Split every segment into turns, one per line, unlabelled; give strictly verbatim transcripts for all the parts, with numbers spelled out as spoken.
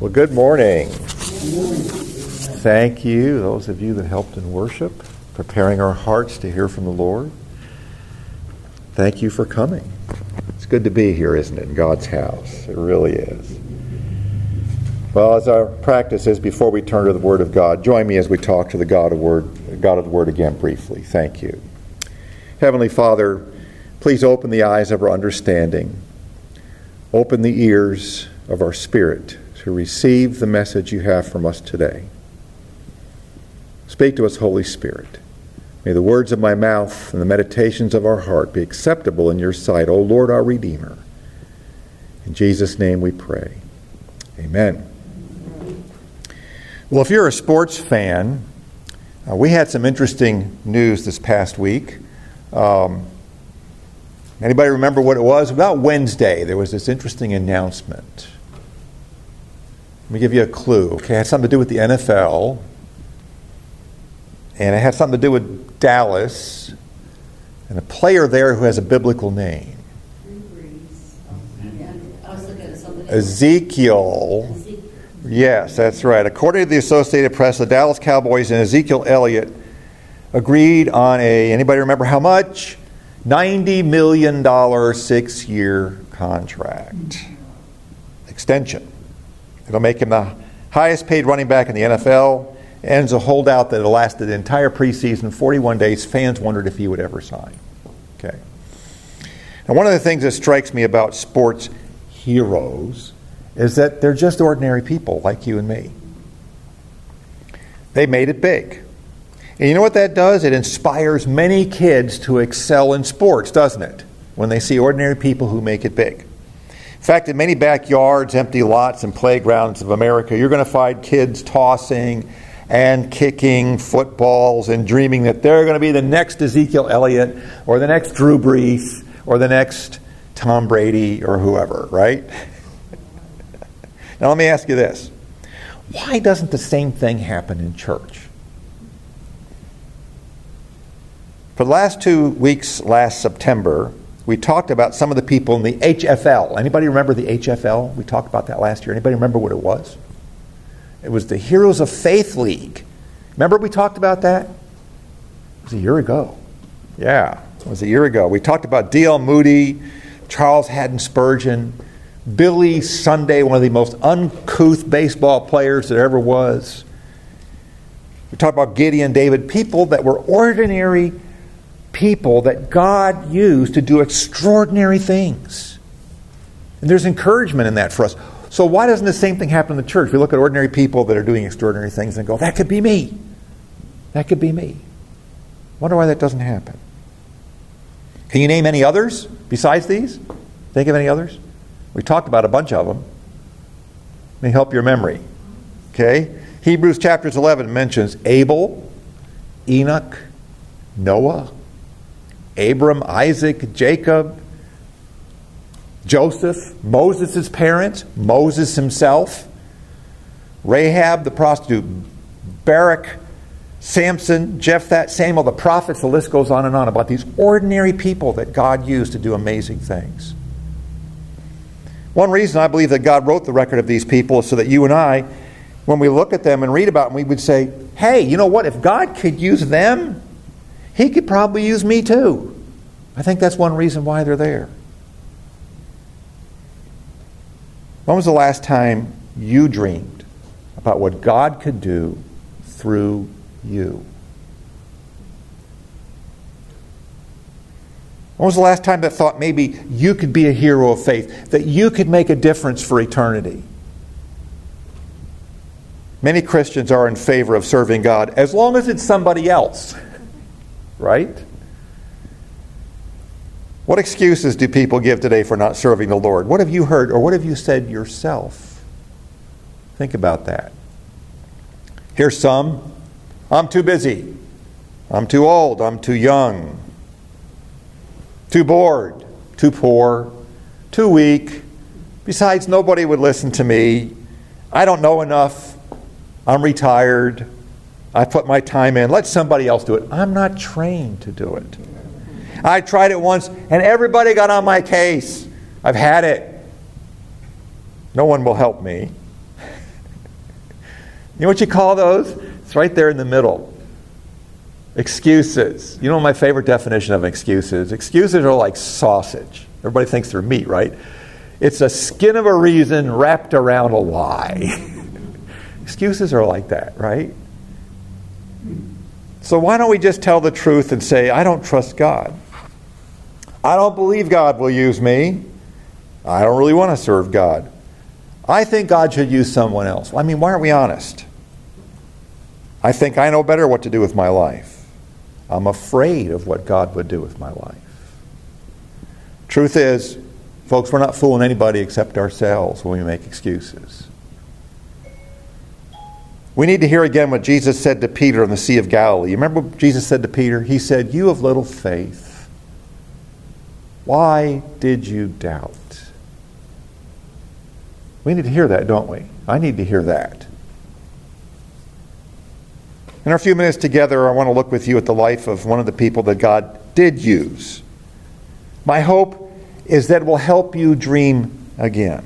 Well, good morning. Thank you, those of you that helped in worship, preparing our hearts to hear from the Lord. Thank you for coming. It's good to be here, isn't it, in God's house? It really is. Well, as our practice is, before we turn to the Word of God, join me as we talk to the God of Word, God of the Word again briefly. Thank you. Heavenly Father, please open the eyes of our understanding. Open the ears of our spirit to receive the message you have from us today. Speak to us, Holy Spirit. May the words of my mouth and the meditations of our heart be acceptable in your sight, O Lord, our Redeemer. In Jesus' name we pray. Amen. Well, if you're a sports fan, uh, we had some interesting news this past week. Um, anybody remember what it was? About Wednesday, there was this interesting announcement. Let me give you a clue. Okay, it had something to do with the N F L. And it had something to do with Dallas. And a player there who has a biblical name. Ezekiel. Yes, that's right. According to the Associated Press, the Dallas Cowboys and Ezekiel Elliott agreed on a, anybody remember how much? ninety million dollars six-year contract. Extension. It'll make him the highest paid running back in the N F L. Ends a holdout that lasted the entire preseason, forty-one days. Fans wondered if he would ever sign. Okay. Now, one of the things that strikes me about sports heroes is that they're just ordinary people like you and me. They made it big. And you know what that does? It inspires many kids to excel in sports, doesn't it? When they see ordinary people who make it big. In fact, in many backyards, empty lots, and playgrounds of America, you're going to find kids tossing and kicking footballs and dreaming that they're going to be the next Ezekiel Elliott or the next Drew Brees or the next Tom Brady or whoever, right? Now let me ask you this. Why doesn't the same thing happen in church? For the last two weeks, last September, we talked about some of the people in the H F L. Anybody remember the H F L? We talked about that last year. Anybody remember what it was? It was the Heroes of Faith League. Remember we talked about that? It was a year ago. Yeah, it was a year ago. We talked about D L Moody, Charles Haddon Spurgeon, Billy Sunday, one of the most uncouth baseball players there ever was. We talked about Gideon, David, people that were ordinary people that God used to do extraordinary things. And there's encouragement in that for us. So why doesn't the same thing happen in the church? We look at ordinary people that are doing extraordinary things and go, that could be me. That could be me. Wonder why that doesn't happen. Can you name any others besides these? Think of any others? We talked about a bunch of them. Let me help your memory. Okay? Hebrews chapter eleven mentions Abel, Enoch, Noah, Abram, Isaac, Jacob, Joseph, Moses' parents, Moses himself, Rahab the prostitute, Barak, Samson, Jephthah, Samuel, the prophets, the list goes on and on about these ordinary people that God used to do amazing things. One reason I believe that God wrote the record of these people is so that you and I, when we look at them and read about them, we would say, hey, you know what? If God could use them, He could probably use me too. I think that's one reason why they're there. When was the last time you dreamed about what God could do through you? When was the last time that thought maybe you could be a hero of faith, that you could make a difference for eternity? Many Christians are in favor of serving God as long as it's somebody else, right? What excuses do people give today for not serving the Lord? What have you heard or what have you said yourself? Think about that. Here's some. I'm too busy. I'm too old. I'm too young. Too bored. Too poor. Too weak. Besides, nobody would listen to me. I don't know enough. I'm retired. I put my time in. Let somebody else do it. I'm not trained to do it. I tried it once, and everybody got on my case. I've had it. No one will help me. You know what you call those? It's right there in the middle. Excuses. You know what my favorite definition of excuses? Excuses are like sausage. Everybody thinks they're meat, right? It's a skin of a reason wrapped around a lie. Excuses are like that, right? So why don't we just tell the truth and say, I don't trust God. I don't believe God will use me. I don't really want to serve God. I think God should use someone else. Well, I mean, why aren't we honest? I think I know better what to do with my life. I'm afraid of what God would do with my life. Truth is, folks, we're not fooling anybody except ourselves when we make excuses. We need to hear again what Jesus said to Peter on the Sea of Galilee. You remember what Jesus said to Peter? He said, "You of little faith, why did you doubt?" We need to hear that, don't we? I need to hear that. In our few minutes together, I want to look with you at the life of one of the people that God did use. My hope is that it will help you dream again.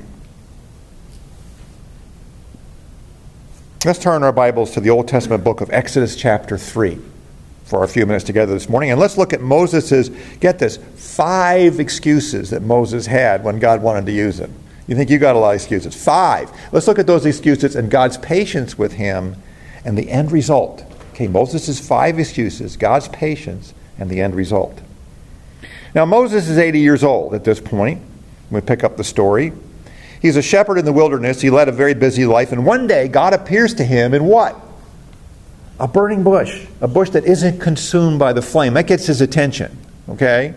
Let's turn our Bibles to the Old Testament book of Exodus chapter three for our few minutes together this morning. And let's look at Moses's, get this, five excuses that Moses had when God wanted to use him. You think you got a lot of excuses. Five. Let's look at those excuses and God's patience with him and the end result. Okay, Moses' five excuses, God's patience, and the end result. Now, Moses is eighty years old at this point. We pick up the story. He's a shepherd in the wilderness. He led a very busy life. And one day, God appears to him in what? A burning bush. A bush that isn't consumed by the flame. That gets his attention. Okay?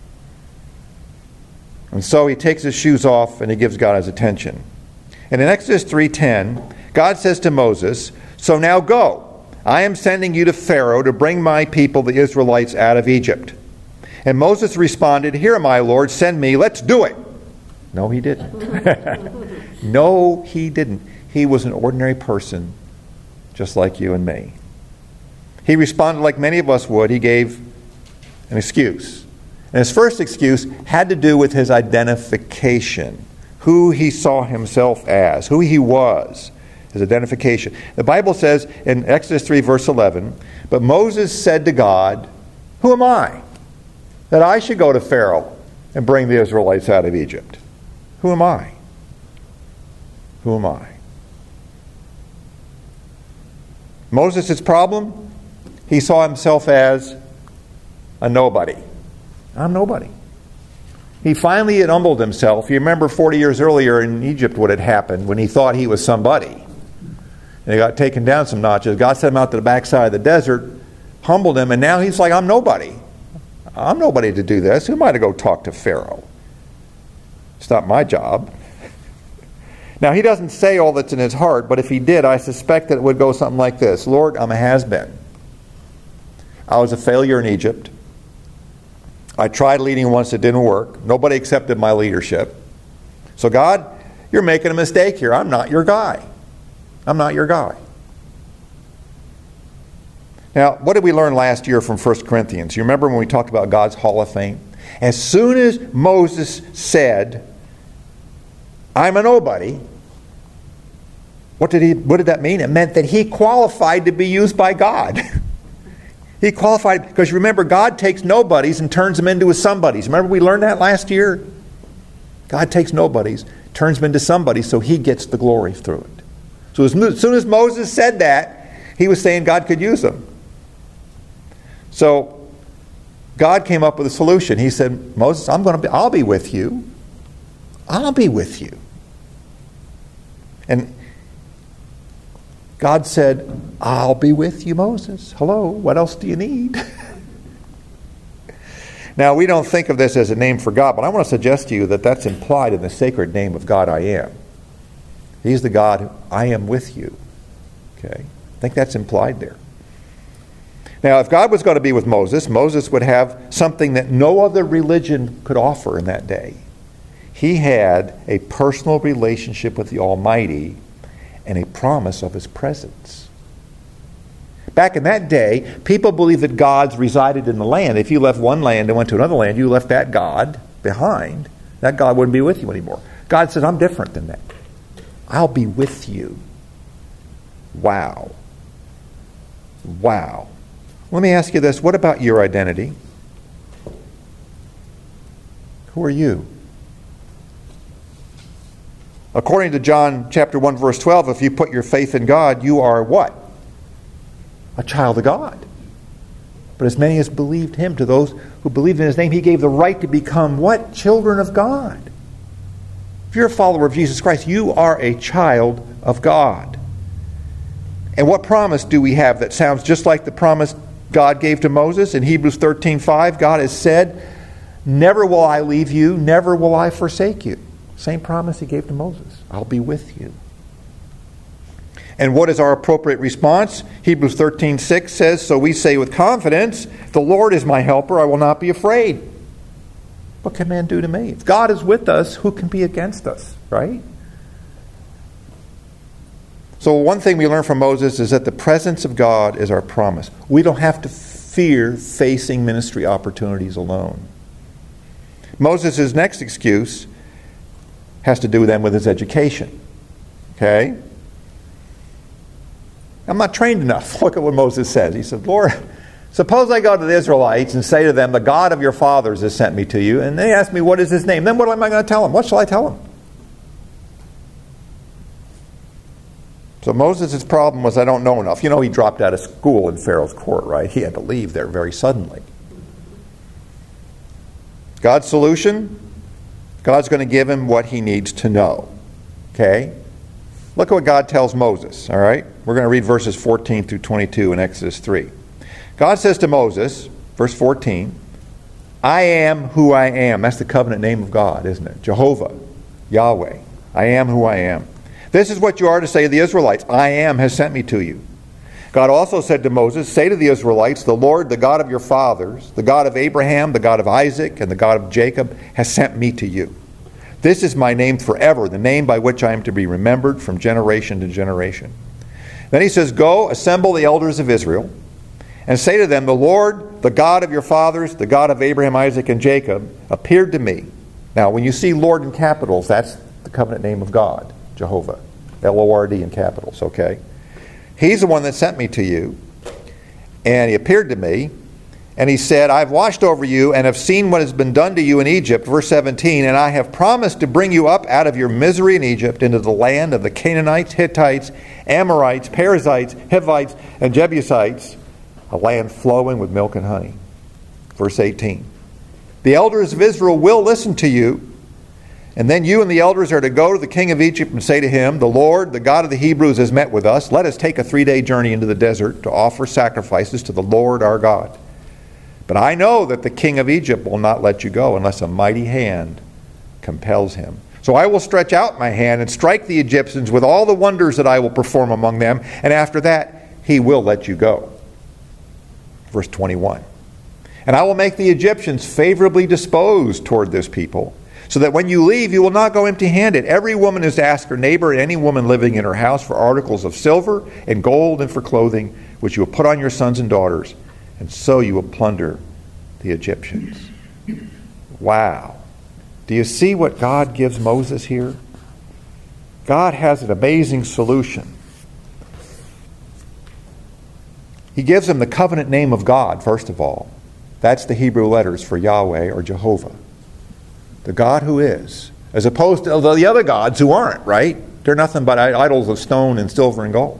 And so he takes his shoes off and he gives God his attention. And in Exodus three ten, God says to Moses, "So now go. I am sending you to Pharaoh to bring my people, the Israelites, out of Egypt." And Moses responded, "Here am I, Lord, send me, let's do it." No, he didn't. No, he didn't. He was an ordinary person, just like you and me. He responded like many of us would. He gave an excuse. And his first excuse had to do with his identification, who he saw himself as, who he was, his identification. The Bible says in Exodus three, verse eleven, "But Moses said to God, 'Who am I, that I should go to Pharaoh and bring the Israelites out of Egypt? Who am I? Who am I?'" Moses' problem? He saw himself as a nobody. I'm nobody. He finally had humbled himself. You remember forty years earlier in Egypt what had happened when he thought he was somebody. And he got taken down some notches. God sent him out to the backside of the desert, humbled him, and now he's like, I'm nobody. I'm nobody to do this. Who am I to go talk to Pharaoh? It's not my job. Now, he doesn't say all that's in his heart, but if he did, I suspect that it would go something like this. Lord, I'm a has-been. I was a failure in Egypt. I tried leading once, it didn't work. Nobody accepted my leadership. So God, you're making a mistake here. I'm not your guy. I'm not your guy. Now, what did we learn last year from First Corinthians? You remember when we talked about God's Hall of Fame? As soon as Moses said, I'm a nobody, what did he? What did that mean? It meant that he qualified to be used by God. He qualified, because remember, God takes nobodies and turns them into his somebodies. Remember we learned that last year? God takes nobodies, turns them into somebodies, so he gets the glory through it. So as soon as Moses said that, he was saying God could use them. So God came up with a solution. He said, Moses, I'm going to be, I'll be with you. I'll be with you. And God said, I'll be with you, Moses. Hello, what else do you need? Now, we don't think of this as a name for God, but I want to suggest to you that that's implied in the sacred name of God I am. He's the God who I am with you. Okay? I think that's implied there. Now, if God was going to be with Moses, Moses would have something that no other religion could offer in that day. He had a personal relationship with the Almighty and a promise of his presence. Back in that day, people believed that gods resided in the land. If you left one land and went to another land, you left that God behind. That God wouldn't be with you anymore. God said, I'm different than that. I'll be with you. Wow. Wow. Let me ask you this. What about your identity? Who are you? According to John chapter one, verse twelve, if you put your faith in God, you are what? A child of God. But as many as believed him, to those who believed in his name, he gave the right to become what? Children of God. If you're a follower of Jesus Christ, you are a child of God. And what promise do we have that sounds just like the promise God gave to Moses in Hebrews thirteen five? God has said, never will I leave you, never will I forsake you. Same promise he gave to Moses. I'll be with you. And what is our appropriate response? Hebrews thirteen six says, so we say with confidence, the Lord is my helper, I will not be afraid. What can man do to me? If God is with us, who can be against us, right? So one thing we learn from Moses is that the presence of God is our promise. We don't have to fear facing ministry opportunities alone. Moses' next excuse has to do then with his education. Okay? I'm not trained enough. Look at what Moses says. He said, Lord, suppose I go to the Israelites and say to them, the God of your fathers has sent me to you, and they ask me, what is his name? Then what am I going to tell them? What shall I tell them? So Moses' problem was, I don't know enough. You know, he dropped out of school in Pharaoh's court, right? He had to leave there very suddenly. God's solution? God's going to give him what he needs to know. Okay? Look at what God tells Moses, all right? We're going to read verses fourteen through twenty-two in Exodus three. God says to Moses, verse fourteen, I am who I am. That's the covenant name of God, isn't it? Jehovah, Yahweh. I am who I am. This is what you are to say to the Israelites. I am has sent me to you. God also said to Moses, say to the Israelites, the Lord, the God of your fathers, the God of Abraham, the God of Isaac, and the God of Jacob, has sent me to you. This is my name forever, the name by which I am to be remembered from generation to generation. Then he says, go, assemble the elders of Israel, and say to them, the Lord, the God of your fathers, the God of Abraham, Isaac, and Jacob, appeared to me. Now, when you see Lord in capitals, that's the covenant name of God, Jehovah. L O R D in capitals, okay? He's the one that sent me to you, and he appeared to me, and he said, I've watched over you and have seen what has been done to you in Egypt, verse seventeen, and I have promised to bring you up out of your misery in Egypt into the land of the Canaanites, Hittites, Amorites, Perizzites, Hivites, and Jebusites, a land flowing with milk and honey. Verse eighteen, the elders of Israel will listen to you, and then you and the elders are to go to the king of Egypt and say to him, the Lord, the God of the Hebrews, has met with us. Let us take a three-day journey into the desert to offer sacrifices to the Lord our God. But I know that the king of Egypt will not let you go unless a mighty hand compels him. So I will stretch out my hand and strike the Egyptians with all the wonders that I will perform among them, and after that he will let you go. Verse twenty-one, and I will make the Egyptians favorably disposed toward this people, so that when you leave, you will not go empty-handed. Every woman is to ask her neighbor and any woman living in her house for articles of silver and gold and for clothing, which you will put on your sons and daughters, and so you will plunder the Egyptians. Wow. Do you see what God gives Moses here? God has an amazing solution. He gives him the covenant name of God, first of all. That's the Hebrew letters for Yahweh or Jehovah. The God who is, as opposed to the other gods who aren't, right? They're nothing but idols of stone and silver and gold.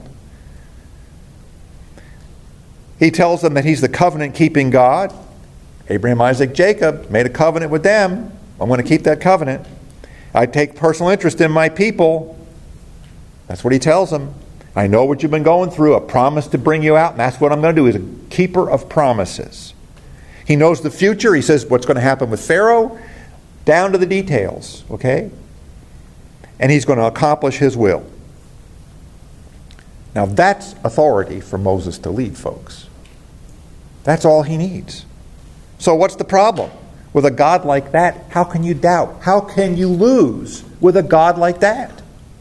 He tells them that he's the covenant-keeping God. Abraham, Isaac, Jacob made a covenant with them. I'm going to keep that covenant. I take personal interest in my people. That's what he tells them. I know what you've been going through. A promise to bring you out, and that's what I'm going to do. He's a keeper of promises. He knows the future. He says what's going to happen with Pharaoh, down to the details, okay? And he's going to accomplish his will. Now that's authority for Moses to lead, folks. That's all he needs. So what's the problem? With a God like that, how can you doubt? How can you lose with a God like that?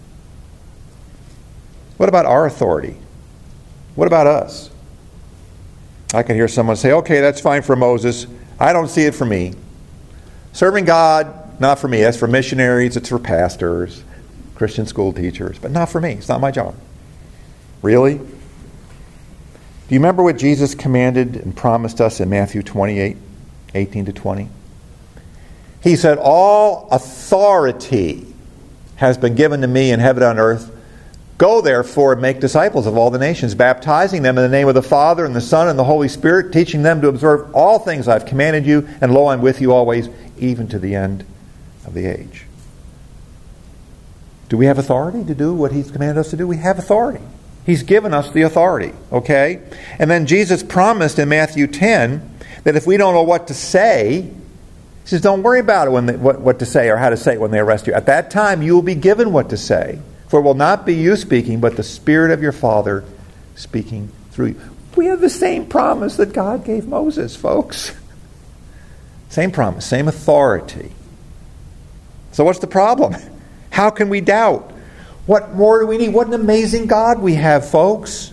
What about our authority? What about us? I can hear someone say, okay, that's fine for Moses. I don't see it for me. Serving God, not for me. That's for missionaries, it's for pastors, Christian school teachers, but not for me. It's not my job. Really? Do you remember what Jesus commanded and promised us in Matthew twenty-eight, eighteen to twenty? He said, all authority has been given to me in heaven and on earth. Go therefore and make disciples of all the nations, baptizing them in the name of the Father and the Son and the Holy Spirit, teaching them to observe all things I've commanded you, and lo, I'm with you always, even to the end of the age. Do we have authority to do what He's commanded us to do? We have authority. He's given us the authority, okay? And then Jesus promised in Matthew ten that if we don't know what to say, He says, don't worry about it when they, what, what to say or how to say it when they arrest you. At that time, you will be given what to say. For it will not be you speaking, but the Spirit of your Father speaking through you. We have the same promise that God gave Moses, folks. Same promise, same authority. So what's the problem? How can we doubt? What more do we need? What an amazing God we have, folks.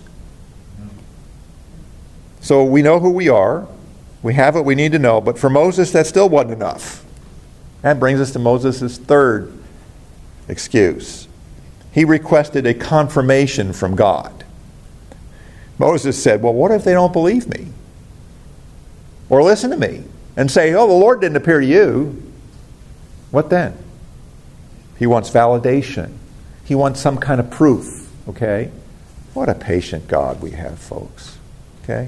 So we know who we are. We have what we need to know. But for Moses, that still wasn't enough. That brings us to Moses' third excuse. He requested a confirmation from God. Moses said, well, what if they don't believe me? Or listen to me and say, oh, the Lord didn't appear to you. What then? He wants validation. He wants some kind of proof. Okay? What a patient God we have, folks. Okay?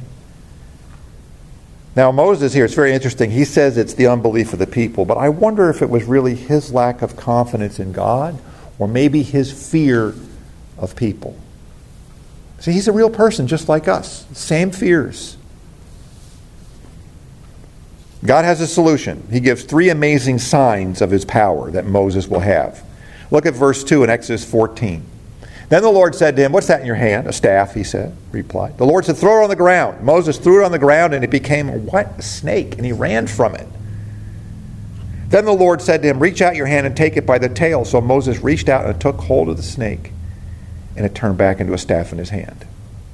Now, Moses here, it's very interesting. He says it's the unbelief of the people, but I wonder if it was really his lack of confidence in God or maybe his fear of people. See, he's a real person just like us. Same fears. God has a solution. He gives three amazing signs of His power that Moses will have. Look at verse two in Exodus fourteen. Then the Lord said to him, what's that in your hand? A staff, he said, replied. The Lord said, throw it on the ground. Moses threw it on the ground and it became a what? A snake, and he ran from it. Then the Lord said to him, reach out your hand and take it by the tail. So Moses reached out and took hold of the snake, and it turned back into a staff in his hand.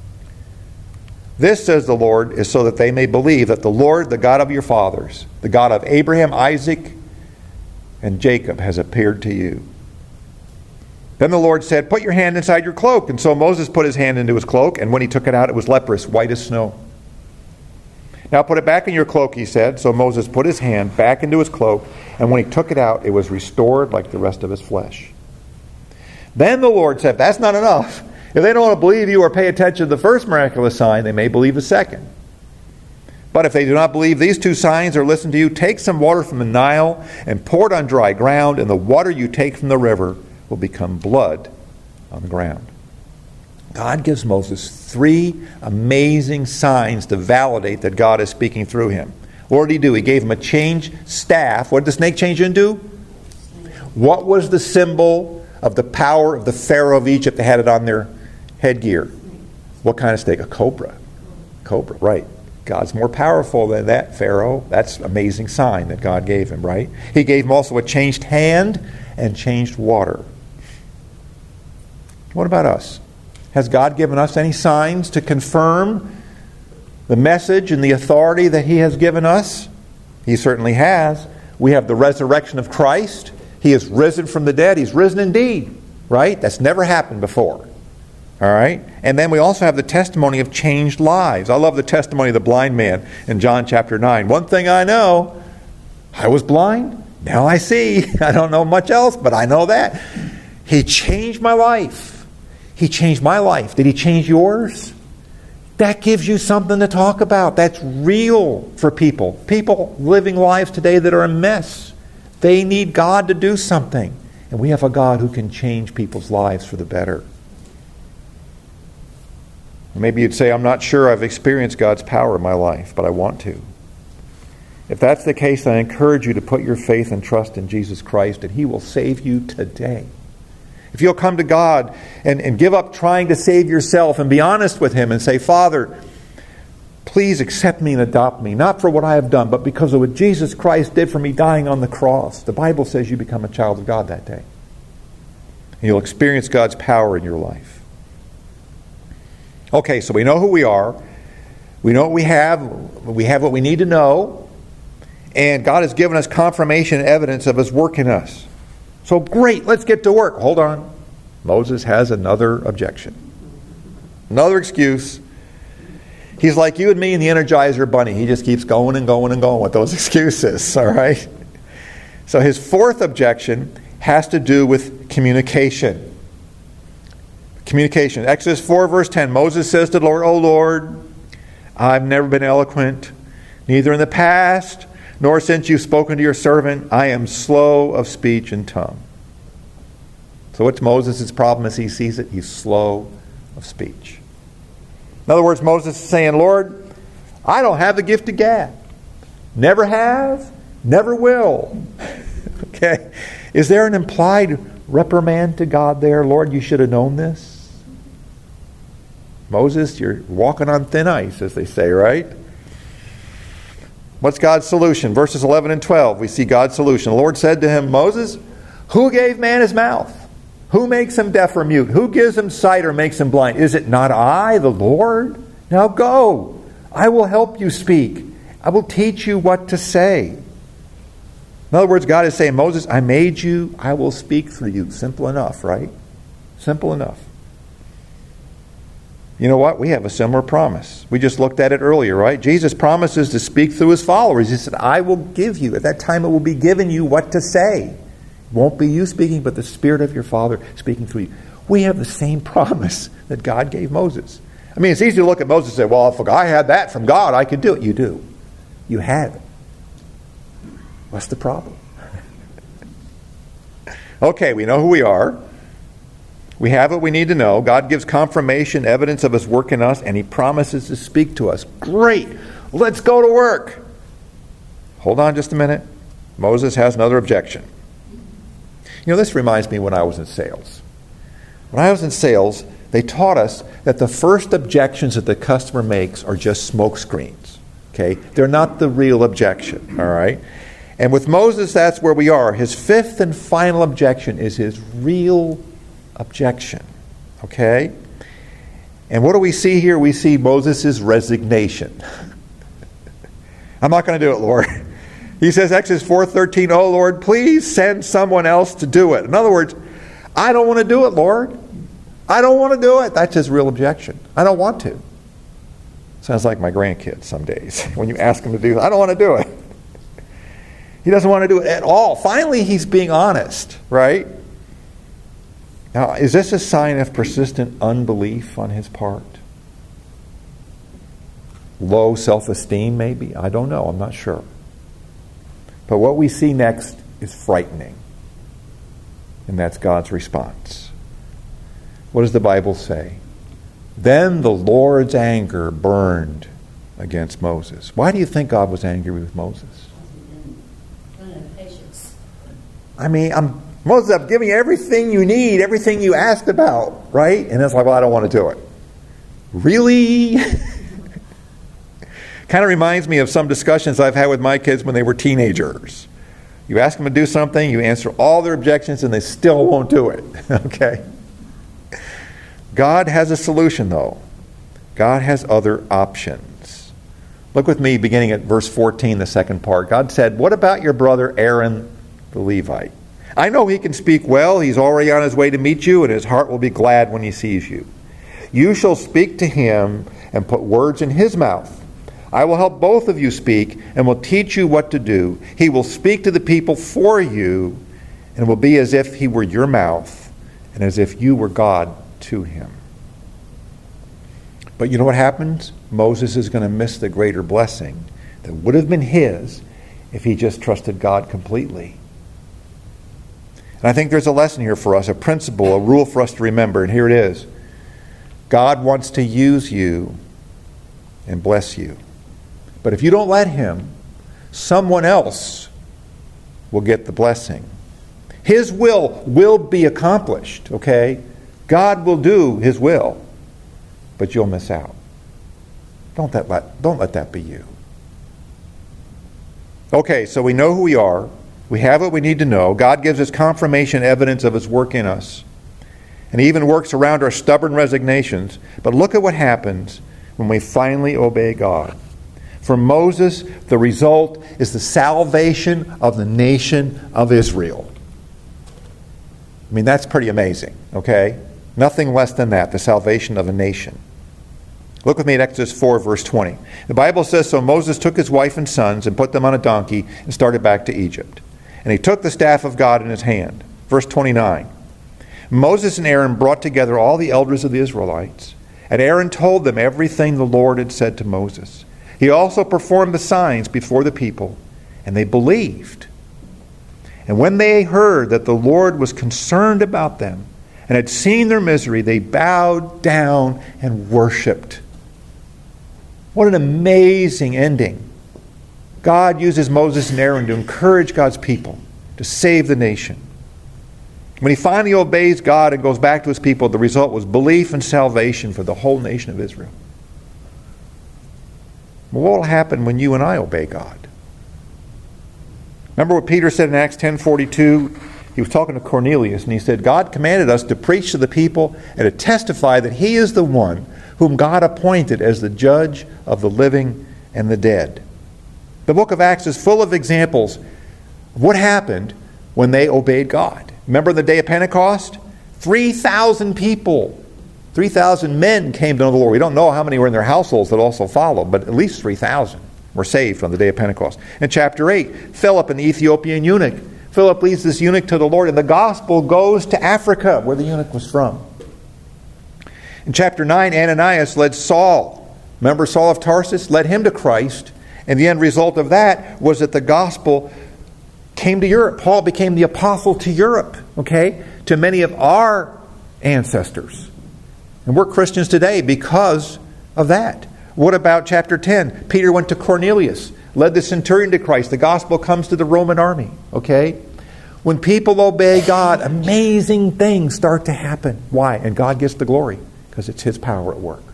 This, says the Lord, is so that they may believe that the Lord, the God of your fathers, the God of Abraham, Isaac, and Jacob, has appeared to you. Then the Lord said, put your hand inside your cloak. And so Moses put his hand into his cloak, and when he took it out, it was leprous, white as snow. Now put it back in your cloak, he said. So Moses put his hand back into his cloak, and when he took it out, it was restored like the rest of his flesh. Then the Lord said, that's not enough. If they don't want to believe you or pay attention to the first miraculous sign, they may believe the second. But if they do not believe these two signs or listen to you, take some water from the Nile and pour it on dry ground, and the water you take from the river will become blood on the ground. God gives Moses three amazing signs to validate that God is speaking through him. What did he do? He gave him a changed staff. What did the snake change into? What was the symbol of the power of the Pharaoh of Egypt? They had it on their headgear. What kind of snake? A cobra. Cobra, right. God's more powerful than that Pharaoh. That's an amazing sign that God gave him, right? He gave him also a changed hand and changed water. What about us? Has God given us any signs to confirm the message and the authority that He has given us? He certainly has. We have the resurrection of Christ. He is risen from the dead. He's risen indeed, right? That's never happened before. All right? And then we also have the testimony of changed lives. I love the testimony of the blind man in John chapter nine. One thing I know, I was blind, now I see. I don't know much else, but I know that. He changed my life. He changed my life. Did He change yours? That gives you something to talk about. That's real for people. People living lives today that are a mess. They need God to do something. And we have a God who can change people's lives for the better. Maybe you'd say, I'm not sure I've experienced God's power in my life, but I want to. If that's the case, I encourage you to put your faith and trust in Jesus Christ, and He will save you today. If you'll come to God and, and give up trying to save yourself and be honest with Him and say, Father, please accept me and adopt me, not for what I have done, but because of what Jesus Christ did for me dying on the cross. The Bible says you become a child of God that day. And you'll experience God's power in your life. Okay, so we know who we are. We know what we have. We have what we need to know. And God has given us confirmation and evidence of His work in us. So great, let's get to work. Hold on. Moses has another objection. Another excuse. He's like you and me and the Energizer Bunny. He just keeps going and going and going with those excuses, all right? So his fourth objection has to do with communication. Communication. Exodus four, verse ten. Moses says to the Lord, "O Lord, I've never been eloquent, neither in the past, nor since you've spoken to your servant. I am slow of speech and tongue." So what's Moses' problem as he sees it? He's slow of speech. In other words, Moses is saying, Lord, I don't have the gift of gab. Never have, never will. Okay? Is there an implied reprimand to God there? Lord, you should have known this. Moses, you're walking on thin ice, as they say, right? What's God's solution? Verses eleven and twelve, we see God's solution. The Lord said to him, Moses, who gave man his mouth? Who makes him deaf or mute? Who gives him sight or makes him blind? Is it not I, the Lord? Now go. I will help you speak. I will teach you what to say. In other words, God is saying, Moses, I made you. I will speak through you. Simple enough, right? Simple enough. You know what? We have a similar promise. We just looked at it earlier, right? Jesus promises to speak through his followers. He said, I will give you. At that time it will be given you what to say. It won't be you speaking, but the Spirit of your Father speaking through you. We have the same promise that God gave Moses. I mean, it's easy to look at Moses and say, well, if I had that from God, I could do it. You do. You have it. What's the problem? Okay, we know who we are. We have what we need to know. God gives confirmation, evidence of his work in us, and he promises to speak to us. Great. Let's go to work. Hold on just a minute. Moses has another objection. You know, this reminds me when I was in sales. When I was in sales, they taught us that the first objections that the customer makes are just smoke screens. Okay? They're not the real objection. All right? And with Moses, that's where we are. His fifth and final objection is his real objection. Okay? And what do we see here? We see Moses' resignation. I'm not going to do it, Lord. He says, Exodus four thirteen, oh Lord, please send someone else to do it. In other words, I don't want to do it, Lord. I don't want to do it. That's his real objection. I don't want to. Sounds like my grandkids some days. When you ask them to do it, I don't want to do it. He doesn't want to do it at all. Finally, he's being honest, right? Now, is this a sign of persistent unbelief on his part? Low self-esteem, maybe? I don't know. I'm not sure. But what we see next is frightening. And that's God's response. What does the Bible say? Then the Lord's anger burned against Moses. Why do you think God was angry with Moses? I mean, I'm, Moses, I'm giving you everything you need, everything you asked about, right? And it's like, well, I don't want to do it. Really? Kind of reminds me of some discussions I've had with my kids when they were teenagers. You ask them to do something, you answer all their objections, and they still won't do it. Okay? God has a solution, though. God has other options. Look with me, beginning at verse fourteen, the second part. God said, what about your brother Aaron the Levite? I know he can speak well. He's already on his way to meet you, and his heart will be glad when he sees you. You shall speak to him and put words in his mouth. I will help both of you speak and will teach you what to do. He will speak to the people for you, and it will be as if he were your mouth and as if you were God to him. But you know what happens? Moses is going to miss the greater blessing that would have been his if he just trusted God completely. And I think there's a lesson here for us, a principle, a rule for us to remember, and here it is. God wants to use you and bless you. But if you don't let him, someone else will get the blessing. His will will be accomplished, okay? God will do his will, but you'll miss out. Don't that let, don't let that be you. Okay, so we know who we are. We have what we need to know. God gives us confirmation, evidence of his work in us. And he even works around our stubborn resignations. But look at what happens when we finally obey God. For Moses, the result is the salvation of the nation of Israel. I mean, that's pretty amazing, okay? Nothing less than that, the salvation of a nation. Look with me at Exodus four, verse twenty. The Bible says, "So Moses took his wife and sons and put them on a donkey and started back to Egypt. And he took the staff of God in his hand." Verse twenty-nine. "Moses and Aaron brought together all the elders of the Israelites. And Aaron told them everything the Lord had said to Moses. He also performed the signs before the people, and they believed. And when they heard that the Lord was concerned about them and had seen their misery, they bowed down and worshipped." What an amazing ending. God uses Moses and Aaron to encourage God's people, to save the nation. When he finally obeys God and goes back to his people, the result was belief and salvation for the whole nation of Israel. Well, what will happen when you and I obey God? Remember what Peter said in Acts ten forty-two? He was talking to Cornelius, and he said, "God commanded us to preach to the people and to testify that he is the one whom God appointed as the judge of the living and the dead." The book of Acts is full of examples of what happened when they obeyed God. Remember the day of Pentecost? three thousand people, three thousand men came to know the Lord. We don't know how many were in their households that also followed, but at least three thousand were saved on the day of Pentecost. In chapter eight, Philip and the Ethiopian eunuch. Philip leads this eunuch to the Lord, and the gospel goes to Africa, where the eunuch was from. In chapter nine, Ananias led Saul. Remember Saul of Tarsus? Led him to Christ. And the end result of that was that the gospel came to Europe. Paul became the apostle to Europe, okay, to many of our ancestors. And we're Christians today because of that. What about chapter ten? Peter went to Cornelius, led the centurion to Christ. The gospel comes to the Roman army, okay? When people obey God, amazing things start to happen. Why? And God gets the glory because it's his power at work.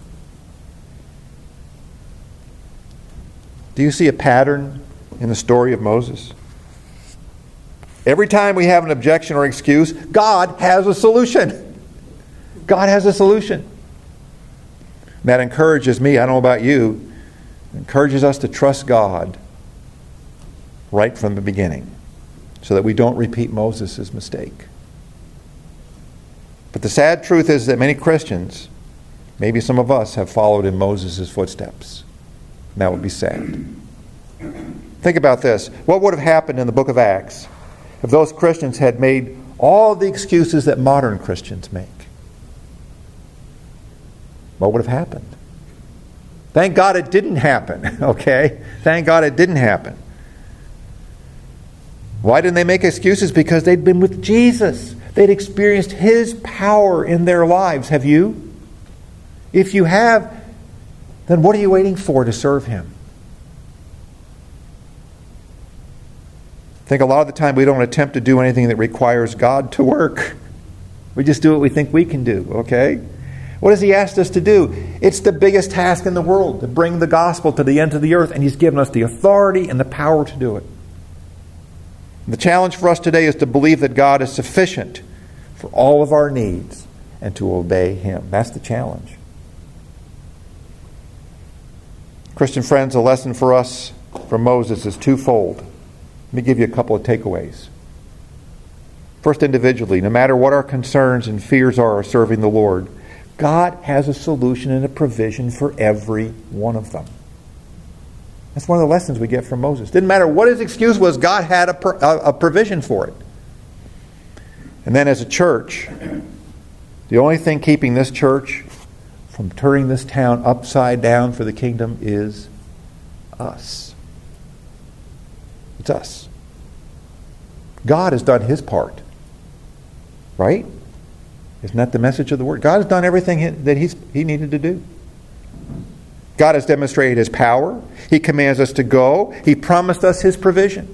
Do you see a pattern in the story of Moses? Every time we have an objection or excuse, God has a solution. God has a solution. That encourages me. I don't know about you. It encourages us to trust God right from the beginning so that we don't repeat Moses' mistake. But the sad truth is that many Christians, maybe some of us, have followed in Moses' footsteps. And that would be sad. Think about this. What would have happened in the book of Acts if those Christians had made all the excuses that modern Christians make? What would have happened? Thank God it didn't happen, okay? Thank God it didn't happen. Why didn't they make excuses? Because they'd been with Jesus. They'd experienced his power in their lives. Have you? If you have, then what are you waiting for to serve him? I think a lot of the time we don't attempt to do anything that requires God to work. We just do what we think we can do, okay? What has he asked us to do? It's the biggest task in the world, to bring the gospel to the ends of the earth, and he's given us the authority and the power to do it. The challenge for us today is to believe that God is sufficient for all of our needs and to obey him. That's the challenge. Christian friends, a lesson for us from Moses is twofold. Let me give you a couple of takeaways. First, individually, no matter what our concerns and fears are of serving the Lord, God has a solution and a provision for every one of them. That's one of the lessons we get from Moses. Didn't matter what his excuse was, God had a, pro- a provision for it. And then as a church, the only thing keeping this church from turning this town upside down for the kingdom is us. It's us. God has done his part. Right? Isn't that the message of the Word? God has done everything that he's, he needed to do. God has demonstrated his power. He commands us to go. He promised us his provision.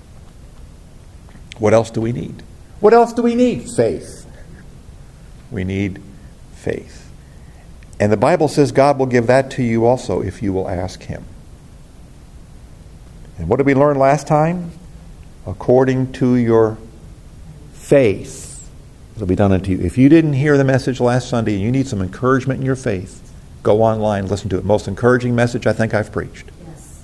What else do we need? What else do we need? Faith. We need faith. And the Bible says God will give that to you also if you will ask him. And what did we learn last time? According to your faith, it'll be done unto you. If you didn't hear the message last Sunday and you need some encouragement in your faith, go online, listen to it. Most encouraging message I think I've preached.
Yes.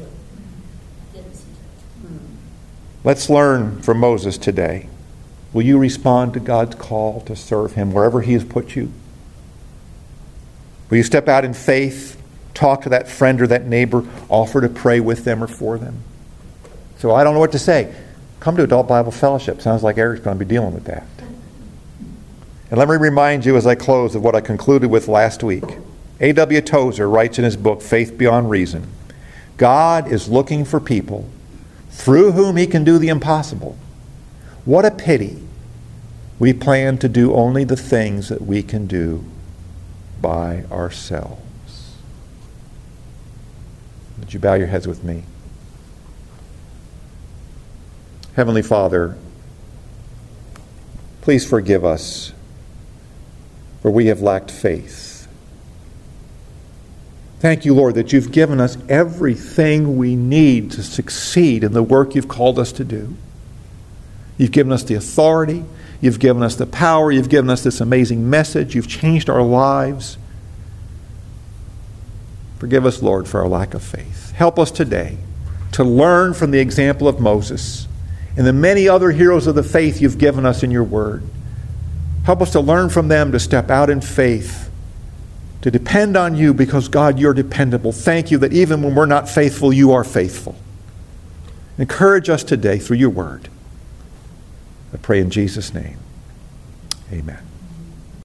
Let's learn from Moses today. Will you respond to God's call to serve him wherever he has put you? Will you step out in faith, talk to that friend or that neighbor, offer to pray with them or for them? So I don't know what to say. Come to Adult Bible Fellowship. Sounds like Eric's going to be dealing with that. And let me remind you as I close of what I concluded with last week. A W Tozer writes in his book, Faith Beyond Reason, God is looking for people through whom he can do the impossible. What a pity we plan to do only the things that we can do by ourselves. Would you bow your heads with me? Heavenly Father, please forgive us for we have lacked faith. Thank you, Lord, that you've given us everything we need to succeed in the work you've called us to do. You've given us the authority. You've given us the power. You've given us this amazing message. You've changed our lives. Forgive us, Lord, for our lack of faith. Help us today to learn from the example of Moses and the many other heroes of the faith you've given us in your word. Help us to learn from them to step out in faith, to depend on you because, God, you're dependable. Thank you that even when we're not faithful, you are faithful. Encourage us today through your word. I pray in Jesus' name. Amen.